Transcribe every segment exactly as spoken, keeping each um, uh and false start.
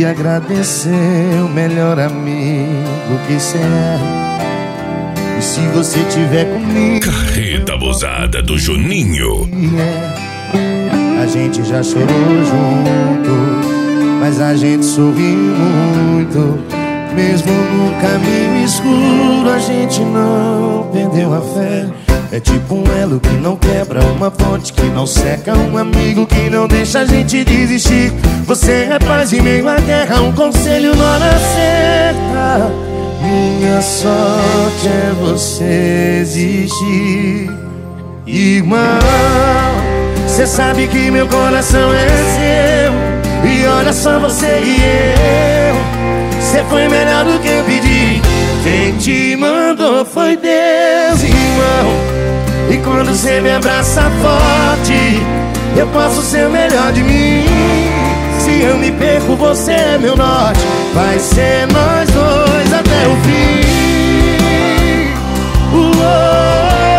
te agradecer, o melhor amigo que cê é. E se você tiver comigo, Carreta abusada do Juninho. é. A gente já chorou junto, mas a gente sorriu muito. Mesmo no caminho escuro, a gente não perdeu a fé. É tipo um elo que não quebra, uma ponte que não seca, um amigo que não deixa a gente desistir. Você é paz em meio à guerra, um conselho na hora certa. Minha sorte é você existir. Irmão, cê sabe que meu coração é seu, e olha só você e eu, cê foi melhor do que eu pedi. Quem te mandou foi Deus, irmão. E quando cê me abraça forte, eu posso ser o melhor de mim. Se eu me perco, você é meu norte. Vai ser nós dois até o fim. Uou.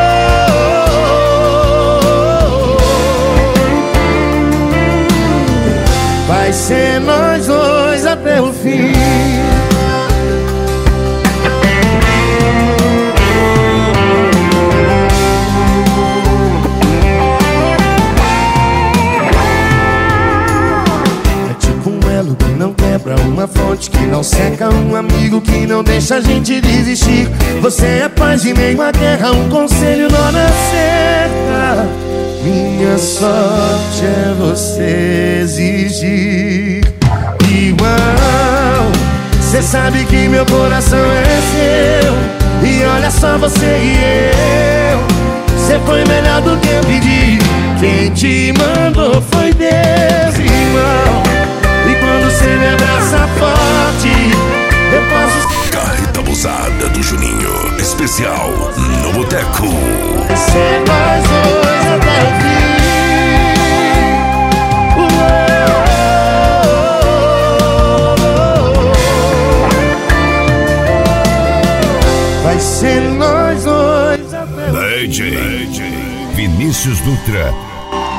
Vai ser nós dois até o fim. É tipo um elo que não quebra, uma fonte que não seca, um amigo que não deixa a gente desistir. Você é paz em meio à guerra, um conselho na hora certa. Minha sorte é você exigir. Irmão, cê sabe que meu coração é seu, e olha só você e eu, cê foi melhor do que eu pedi. Quem te mandou foi Deus, irmão. E quando cê me abraça forte, eu posso... Carreta abusada do Juninho, especial no Boteco. Ser nós dois até o fim. Vai ser nós dois até o fim. D J Vinícius Dutra.